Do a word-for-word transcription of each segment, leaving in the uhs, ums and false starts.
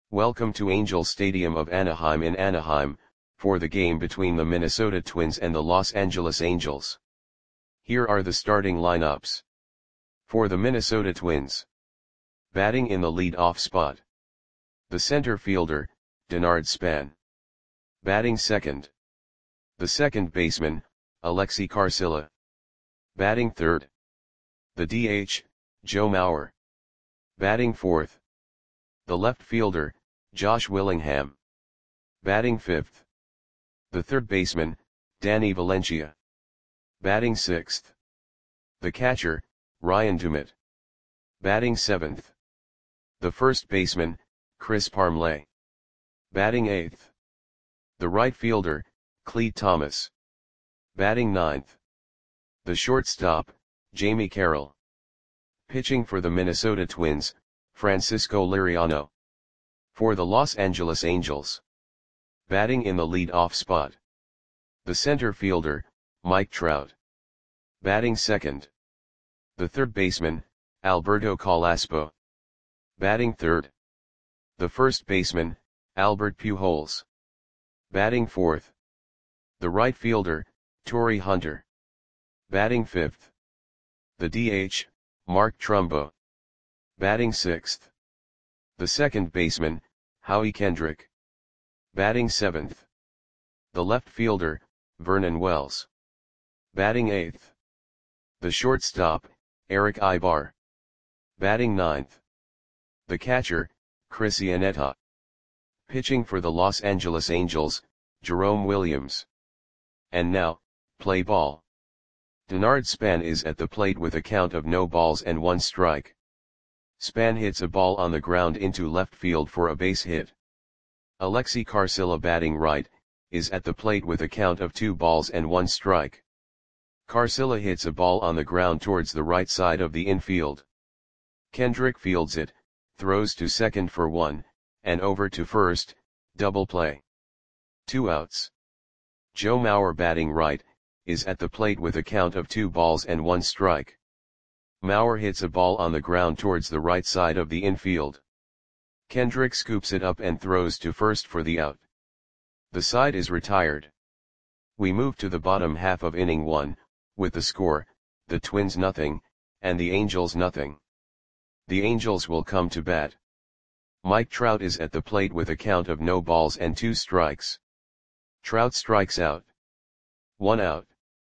Welcome to Angels Stadium of Anaheim in Anaheim, for the game between the Minnesota Twins and the Los Angeles Angels. Here are the starting lineups. For the Minnesota Twins. Batting in the lead-off spot. The center fielder, Denard Span. Batting second. The second baseman, Alexi Carcilla. Batting third. The D H, Joe Mauer. Batting fourth. The left fielder, Josh Willingham. Batting fifth. The third baseman, Danny Valencia. Batting sixth. The catcher, Ryan Dumit. Batting seventh. The first baseman, Chris Parmelee. Batting eighth. The right fielder, Clete Thomas. Batting ninth. The shortstop, Jamie Carroll. Pitching for the Minnesota Twins, Francisco Liriano. For the Los Angeles Angels. Batting in the lead-off spot. The center fielder, Mike Trout. Batting second. The third baseman, Alberto Carrasco. Batting third. The first baseman, Albert Pujols. Batting fourth. The right fielder, Torii Hunter. Batting fifth. The D H, Mark Trumbo. Batting sixth. The second baseman, Howie Kendrick. Batting seventh. The left fielder, Vernon Wells. Batting eighth. The shortstop, Eric Ibar. Batting ninth. The catcher, Chris Iannetta. Pitching for the Los Angeles Angels, Jerome Williams. And now, play ball. Denard Span is at the plate with a count of no balls and one strike. Span hits a ball on the ground into left field for a base hit. Alexi Carcilla, batting right, is at the plate with a count of two balls and one strike. Carcilla hits a ball on the ground towards the right side of the infield. Kendrick fields it, throws to second for one, and over to first, double play. Two outs. Joe Mauer, batting right, is at the plate with a count of two balls and one strike. Mauer hits a ball on the ground towards the right side of the infield. Kendrick scoops it up and throws to first for the out. The side is retired. We move to the bottom half of inning one, with the score, the Twins nothing, and the Angels nothing. The Angels will come to bat. Mike Trout is at the plate with a count of no balls and two strikes. Trout strikes out. One out.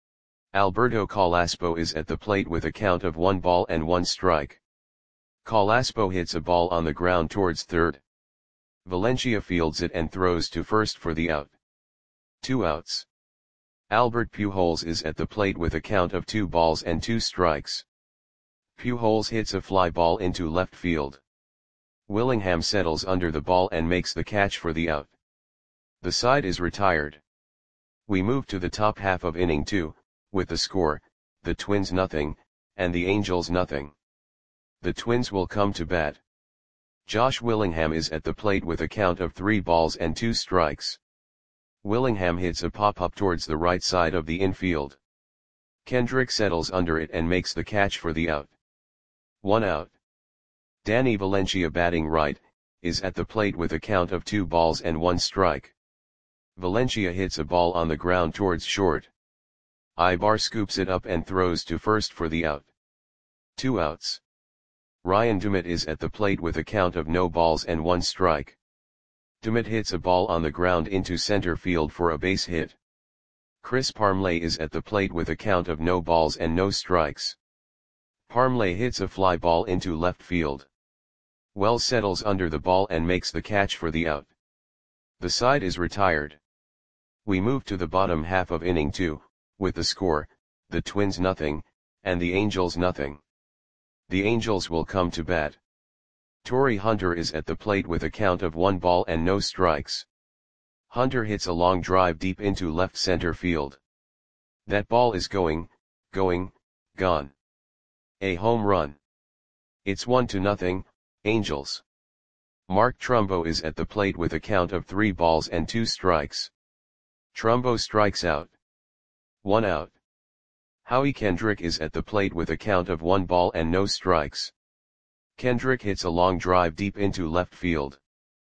Alberto Carrasco is at the plate with a count of one ball and one strike. Carrasco hits a ball on the ground towards third. Valencia fields it and throws to first for the out. Two outs. Albert Pujols is at the plate with a count of two balls and two strikes. Pujols hits a fly ball into left field. Willingham settles under the ball and makes the catch for the out. The side is retired. We move to the top half of inning two, with the score, the Twins nothing, and the Angels nothing. The Twins will come to bat. Josh Willingham is at the plate with a count of three balls and two strikes. Willingham hits a pop-up towards the right side of the infield. Kendrick settles under it and makes the catch for the out. One out. Danny Valencia, batting right, is at the plate with a count of two balls and one strike. Valencia hits a ball on the ground towards short. Ibar scoops it up and throws to first for the out. Two outs. Ryan Dumit is at the plate with a count of no balls and one strike. Dumit hits a ball on the ground into center field for a base hit. Chris Parmelee is at the plate with a count of no balls and no strikes. Parmelee hits a fly ball into left field. Wells settles under the ball and makes the catch for the out. The side is retired. We move to the bottom half of inning two, with the score, the Twins nothing, and the Angels nothing. The Angels will come to bat. Torii Hunter is at the plate with a count of one ball and no strikes. Hunter hits a long drive deep into left center field. That ball is going, going, gone. A home run. It's one to nothing, Angels. Mark Trumbo is at the plate with a count of three balls and two strikes. Trumbo strikes out. One out. Howie Kendrick is at the plate with a count of one ball and no strikes. Kendrick hits a long drive deep into left field.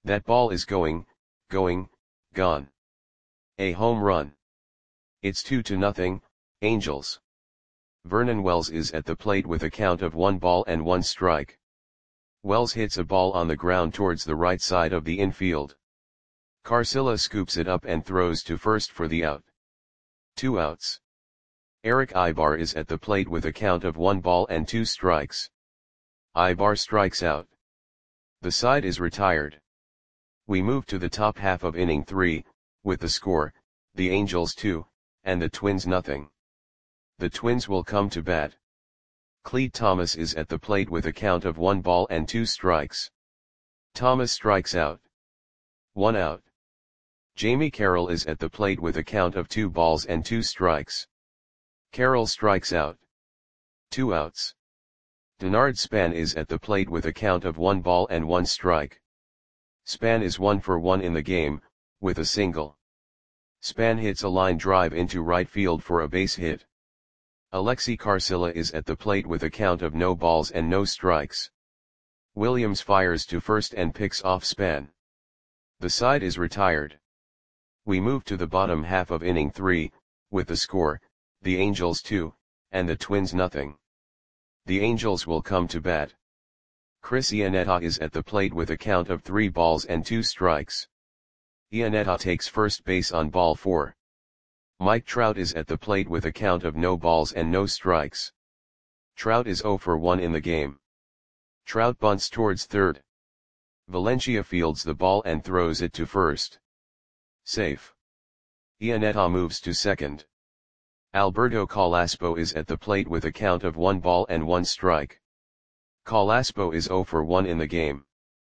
That ball is going, going, gone. A home run. It's two to nothing, Angels. Vernon Wells is at the plate with a count of one ball and one strike. Wells hits a ball on the ground towards the right side of the infield. Carcilla scoops it up and throws to first for the out. Two outs. Eric Ibar is at the plate with a count of one ball and two strikes. Ibar strikes out. The side is retired. We move to the top half of inning three, with the score, the Angels two, and the Twins nothing. The Twins will come to bat. Clete Thomas is at the plate with a count of one ball and two strikes. Thomas strikes out. One out. Jamie Carroll is at the plate with a count of two balls and two strikes. Carroll strikes out. Two outs. Denard Span is at the plate with a count of one ball and one strike. Span is one for one in the game, with a single. Span hits a line drive into right field for a base hit. Alexi Carcilla is at the plate with a count of no balls and no strikes. Williams fires to first and picks off Span. The side is retired. We move to the bottom half of inning three, with the score, the Angels two, and the Twins nothing. The Angels will come to bat. Chris Iannetta is at the plate with a count of three balls and two strikes. Iannetta takes first base on ball four. Mike Trout is at the plate with a count of no balls and no strikes. Trout is zero for one in the game. Trout bunts towards third. Valencia fields the ball and throws it to first. Safe. Iannetta moves to second. Alberto Calaspo is at the plate with a count of one ball and one strike. Calaspo is zero for one in the game.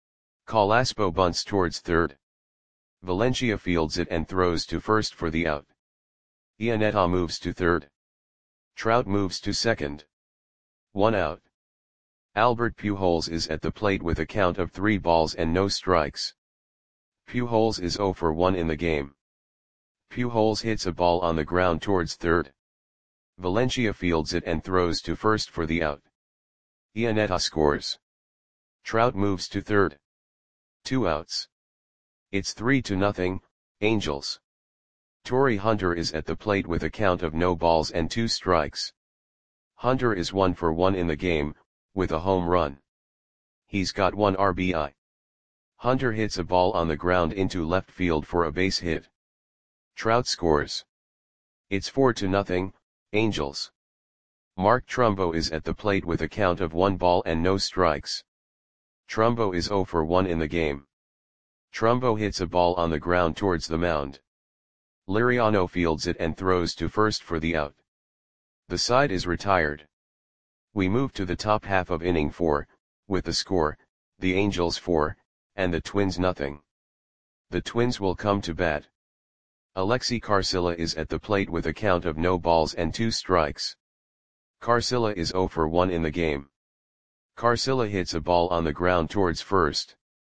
Calaspo bunts towards third. Valencia fields it and throws to first for the out. Iannetta moves to third. Trout moves to second. One out. Albert Pujols is at the plate with a count of three balls and no strikes. Pujols is zero for one in the game. Pujols hits a ball on the ground towards third. Valencia fields it and throws to first for the out. Iannetta scores. Trout moves to third. Two outs. It's three to nothing, Angels. Torrey Hunter is at the plate with a count of no balls and two strikes. Hunter is one for one in the game, with a home run. He's got one R B I. Hunter hits a ball on the ground into left field for a base hit. Trout scores. It's four to nothing, Angels. Mark Trumbo is at the plate with a count of one ball and no strikes. Trumbo is zero for one in the game. Trumbo hits a ball on the ground towards the mound. Liriano fields it and throws to first for the out. The side is retired. We move to the top half of inning four, with the score, the Angels four, and the Twins nothing. The Twins will come to bat. Alexi Carcilla is at the plate with a count of no balls and two strikes. Carcilla is zero for one in the game. Carcilla hits a ball on the ground towards first.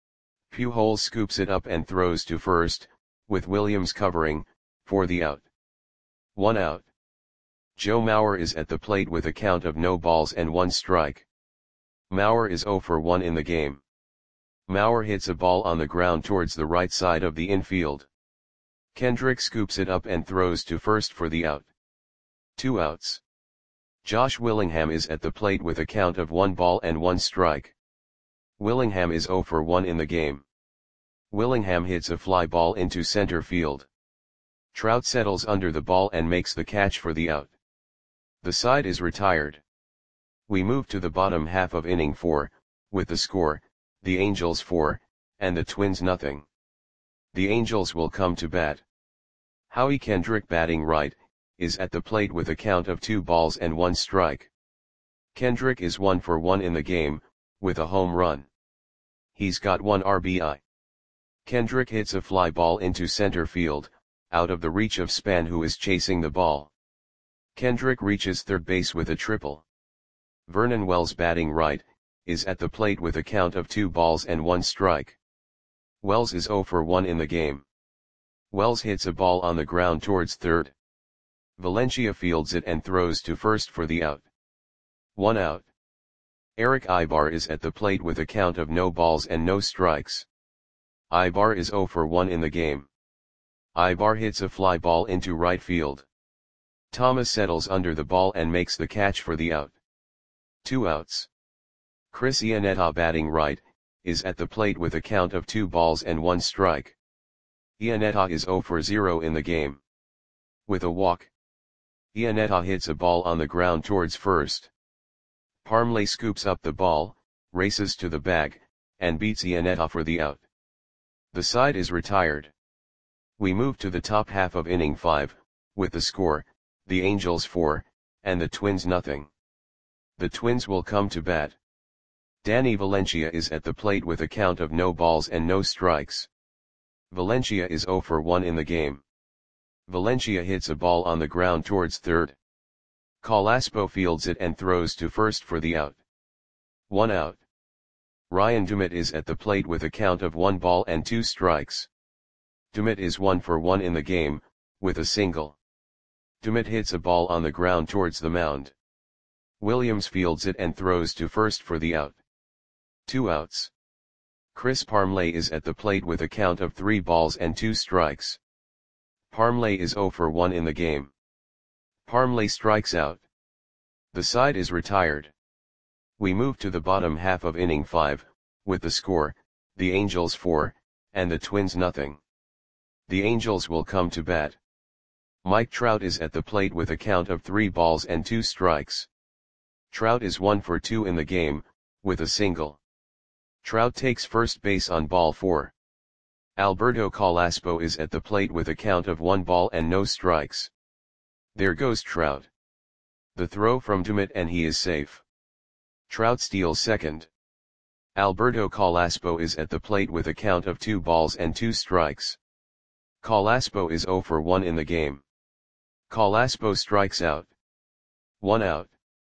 Pujols scoops it up and throws to first, with Williams covering, for the out. One out. Joe Mauer is at the plate with a count of no balls and one strike. Mauer is zero for one in the game. Mauer hits a ball on the ground towards the right side of the infield. Kendrick scoops it up and throws to first for the out. Two outs. Josh Willingham is at the plate with a count of one ball and one strike. Willingham is zero for one in the game. Willingham hits a fly ball into center field. Trout settles under the ball and makes the catch for the out. The side is retired. We move to the bottom half of inning four, with the score, the Angels four, and the Twins nothing. The Angels will come to bat. Howie Kendrick, batting right, is at the plate with a count of two balls and one strike. Kendrick is one for one in the game, with a home run. He's got one R B I. Kendrick hits a fly ball into center field, out of the reach of Span, who is chasing the ball. Kendrick reaches third base with a triple. Vernon Wells, batting right, is at the plate with a count of two balls and one strike. Wells is zero for one in the game. Wells hits a ball on the ground towards third. Valencia fields it and throws to first for the out. One out. Eric Ibar is at the plate with a count of no balls and no strikes. Ibar is zero for one in the game. Ibar hits a fly ball into right field. Thomas settles under the ball and makes the catch for the out. Two outs. Chris Iannetta, batting right, is at the plate with a count of two balls and one strike. Iannetta is zero for zero in the game. With a walk, Iannetta hits a ball on the ground towards first. Parmley scoops up the ball, races to the bag, and beats Iannetta for the out. The side is retired. We move to the top half of inning five, with the score, the Angels four, and the Twins nothing. The Twins will come to bat. Danny Valencia is at the plate with a count of no balls and no strikes. Valencia is zero for one in the game. Valencia hits a ball on the ground towards third. Calaspo fields it and throws to first for the out. One out. Ryan Dumit is at the plate with a count of one ball and two strikes. Dumit is one for one in the game, with a single. Dumit hits a ball on the ground towards the mound. Williams fields it and throws to first for the out. Two outs. Chris Parmley is at the plate with a count of three balls and two strikes. Parmley is zero for one in the game. Parmley strikes out. The side is retired. We move to the bottom half of inning five, with the score, the Angels four, and the Twins nothing. The Angels will come to bat. Mike Trout is at the plate with a count of three balls and two strikes. Trout is one for two in the game, with a single. Trout takes first base on ball four. Alberto Calaspo is at the plate with a count of one ball and no strikes. There goes Trout. The throw from Dumit and he is safe. Trout steals second. Alberto Calaspo is at the plate with a count of two balls and two strikes. Calaspo is zero for one in the game. Calaspo strikes out. One out.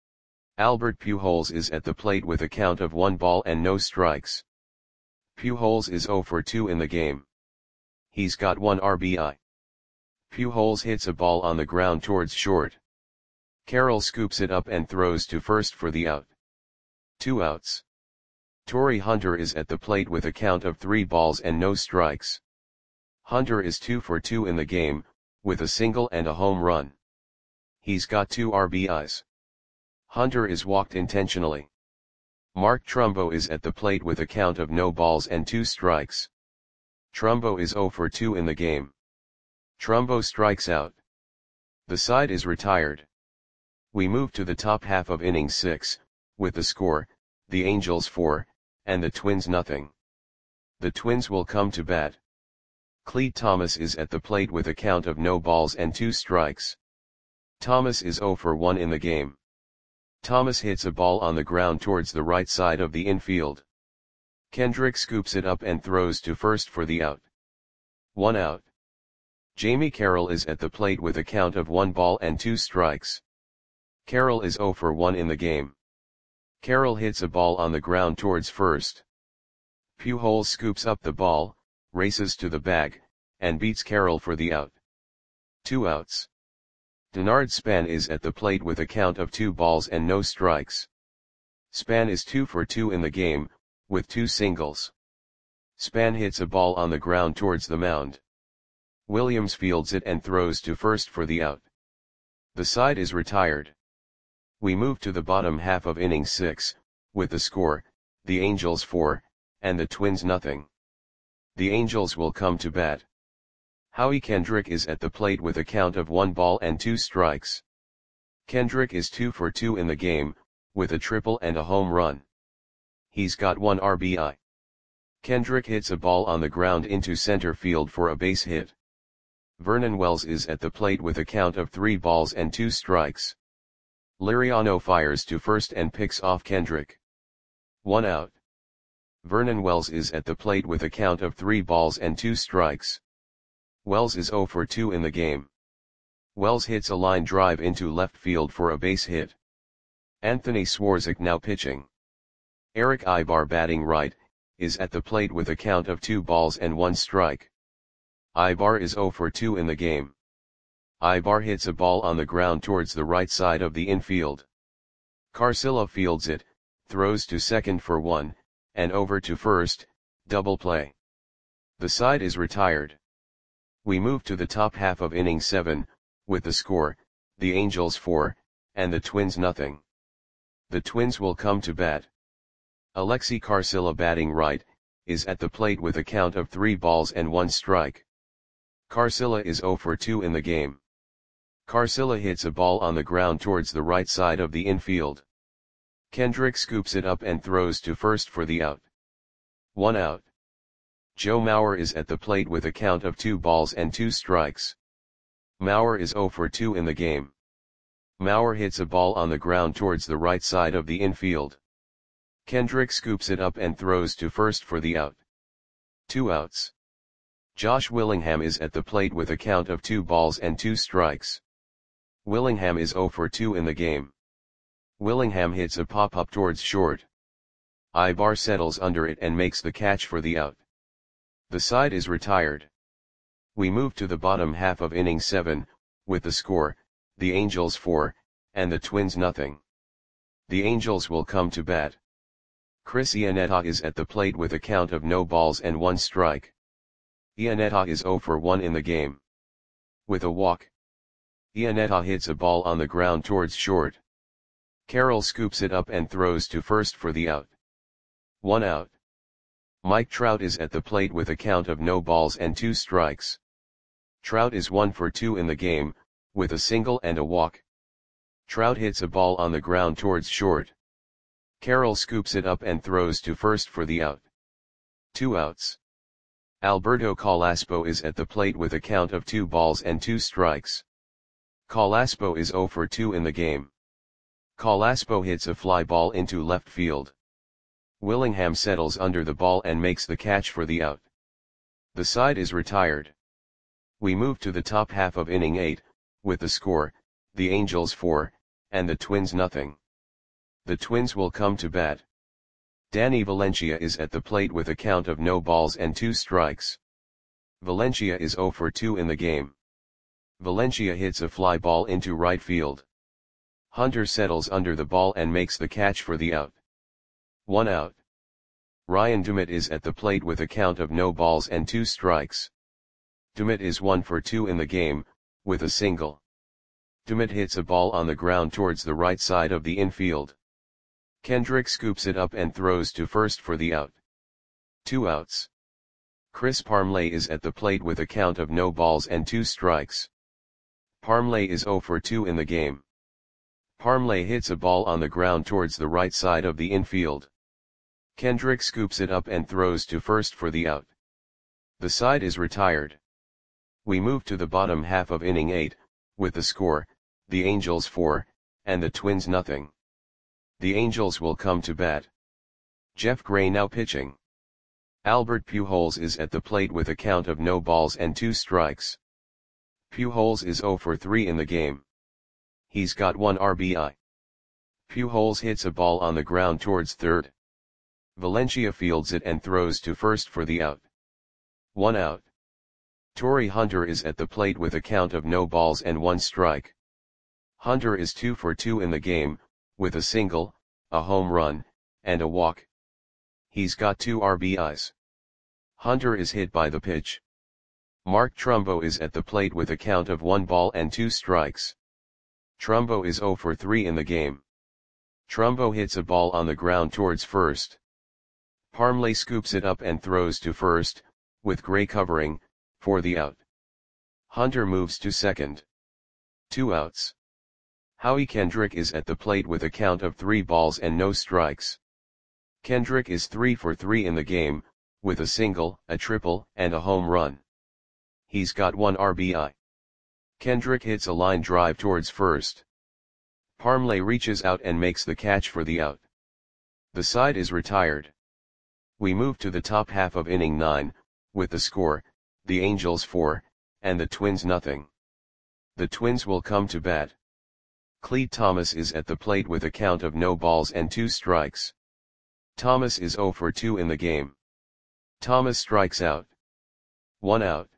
Albert Pujols is at the plate with a count of one ball and no strikes. Pujols is zero for two in the game. He's got one R B I. Pujols hits a ball on the ground towards short. Carroll scoops it up and throws to first for the out. Two outs. Torrey Hunter is at the plate with a count of three balls and no strikes. Hunter is two for two in the game, with a single and a home run. He's got two R B Is. Hunter is walked intentionally. Mark Trumbo is at the plate with a count of no balls and two strikes. Trumbo is zero for two in the game. Trumbo strikes out. The side is retired. We move to the top half of inning six, with the score, the Angels four, and the Twins nothing. The Twins will come to bat. Clete Thomas is at the plate with a count of no balls and two strikes. Thomas is zero for one in the game. Thomas hits a ball on the ground towards the right side of the infield. Kendrick scoops it up and throws to first for the out. One out. Jamie Carroll is at the plate with a count of one ball and two strikes. Carroll is zero for one in the game. Carroll hits a ball on the ground towards first. Pujols scoops up the ball, races to the bag, and beats Carroll for the out. Two outs. Denard Span is at the plate with a count of two balls and no strikes. Span is two for two in the game, with two singles. Span hits a ball on the ground towards the mound. Williams fields it and throws to first for the out. The side is retired. We move to the bottom half of inning six, with the score, the Angels four, and the Twins nothing. The Angels will come to bat. Howie Kendrick is at the plate with a count of one ball and two strikes. Kendrick is two for two in the game, with a triple and a home run. He's got one R B I. Kendrick hits a ball on the ground into center field for a base hit. Vernon Wells is at the plate with a count of three balls and two strikes. Liriano fires to first and picks off Kendrick. One out. Vernon Wells is at the plate with a count of three balls and two strikes. Wells is zero for two in the game. Wells hits a line drive into left field for a base hit. Anthony Swarzak now pitching. Eric Ibar, batting right, is at the plate with a count of two balls and one strike. Ibar is zero for two in the game. Ibar hits a ball on the ground towards the right side of the infield. Carcillo fields it, throws to second for one, and over to first, double play. The side is retired. We move to the top half of inning seven, with the score, the Angels four, and the Twins nothing. The Twins will come to bat. Alexi Carcilla, batting right, is at the plate with a count of three balls and one strike. Carcilla is oh for two in the game. Carcilla hits a ball on the ground towards the right side of the infield. Kendrick scoops it up and throws to first for the out. One out. Joe Mauer is at the plate with a count of two balls and two strikes. Mauer is oh for two in the game. Mauer hits a ball on the ground towards the right side of the infield. Kendrick scoops it up and throws to first for the out. Two outs. Josh Willingham is at the plate with a count of two balls and two strikes. Willingham is oh for two in the game. Willingham hits a pop-up towards short. Ibar settles under it and makes the catch for the out. The side is retired. We move to the bottom half of inning seven, with the score, the Angels four, and the Twins nothing. The Angels will come to bat. Chris Iannetta is at the plate with a count of no balls and one strike. Iannetta is oh for one in the game. With a walk. Iannetta hits a ball on the ground towards short. Carroll scoops it up and throws to first for the out. One out. Mike Trout is at the plate with a count of no balls and two strikes. Trout is one for two in the game, with a single and a walk. Trout hits a ball on the ground towards short. Carroll scoops it up and throws to first for the out. Two outs. Alberto Calaspo is at the plate with a count of two balls and two strikes. Calaspo is oh for two in the game. Calaspo hits a fly ball into left field. Willingham settles under the ball and makes the catch for the out. The side is retired. We move to the top half of inning eight, with the score, the Angels four, and the Twins nothing. The Twins will come to bat. Danny Valencia is at the plate with a count of no balls and two strikes. Valencia is oh for two in the game. Valencia hits a fly ball into right field. Hunter settles under the ball and makes the catch for the out. One out. Ryan Dumit is at the plate with a count of no balls and two strikes. Dumit is one for two in the game, with a single. Dumit hits a ball on the ground towards the right side of the infield. Kendrick scoops it up and throws to first for the out. Two outs. Chris Parmelee is at the plate with a count of no balls and two strikes. Parmelee is oh for two in the game. Parmelee hits a ball on the ground towards the right side of the infield. Kendrick scoops it up and throws to first for the out. The side is retired. We move to the bottom half of inning eight, with the score, the Angels four, and the Twins nothing. The Angels will come to bat. Jeff Gray now pitching. Albert Pujols is at the plate with a count of no balls and two strikes. Pujols is oh for three in the game. He's got one R B I. Pujols hits a ball on the ground towards third. Valencia fields it and throws to first for the out. One out. Torrey Hunter is at the plate with a count of no balls and one strike. Hunter is two for two in the game, with a single, a home run, and a walk. He's got two R B Is. Hunter is hit by the pitch. Mark Trumbo is at the plate with a count of one ball and two strikes. Trumbo is oh for three in the game. Trumbo hits a ball on the ground towards first. Parmelee scoops it up and throws to first, with Gray covering, for the out. Hunter moves to second. Two outs. Howie Kendrick is at the plate with a count of three balls and no strikes. Kendrick is three for three in the game, with a single, a triple, and a home run. He's got one R B I. Kendrick hits a line drive towards first. Parmelee reaches out and makes the catch for the out. The side is retired. We move to the top half of inning nine, with the score, the Angels four, and the Twins nothing. The Twins will come to bat. Clete Thomas is at the plate with a count of no balls and two strikes. Thomas is oh for two in the game. Thomas strikes out. One out.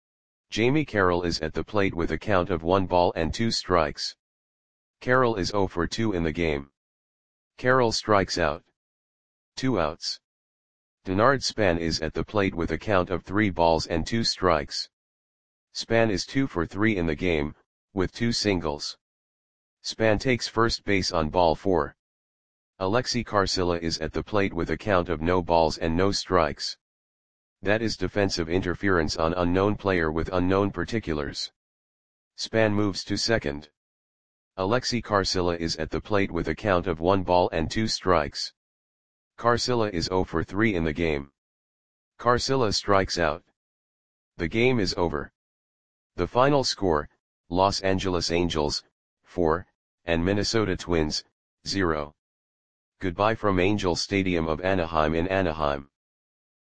Jamie Carroll is at the plate with a count of one ball and two strikes. Carroll is oh for two in the game. Carroll strikes out. Two outs. Denard Span is at the plate with a count of three balls and two strikes. Span is two for three in the game, with two singles. Span takes first base on ball four. Alexi Carcilla is at the plate with a count of no balls and no strikes. That is defensive interference on unknown player with unknown particulars. Span moves to second. Alexi Carcilla is at the plate with a count of one ball and two strikes. Carcilla is zero for three in the game. Carcilla strikes out. The game is over. The final score, Los Angeles Angels, four, and Minnesota Twins, zero. Goodbye from Angel Stadium of Anaheim in Anaheim.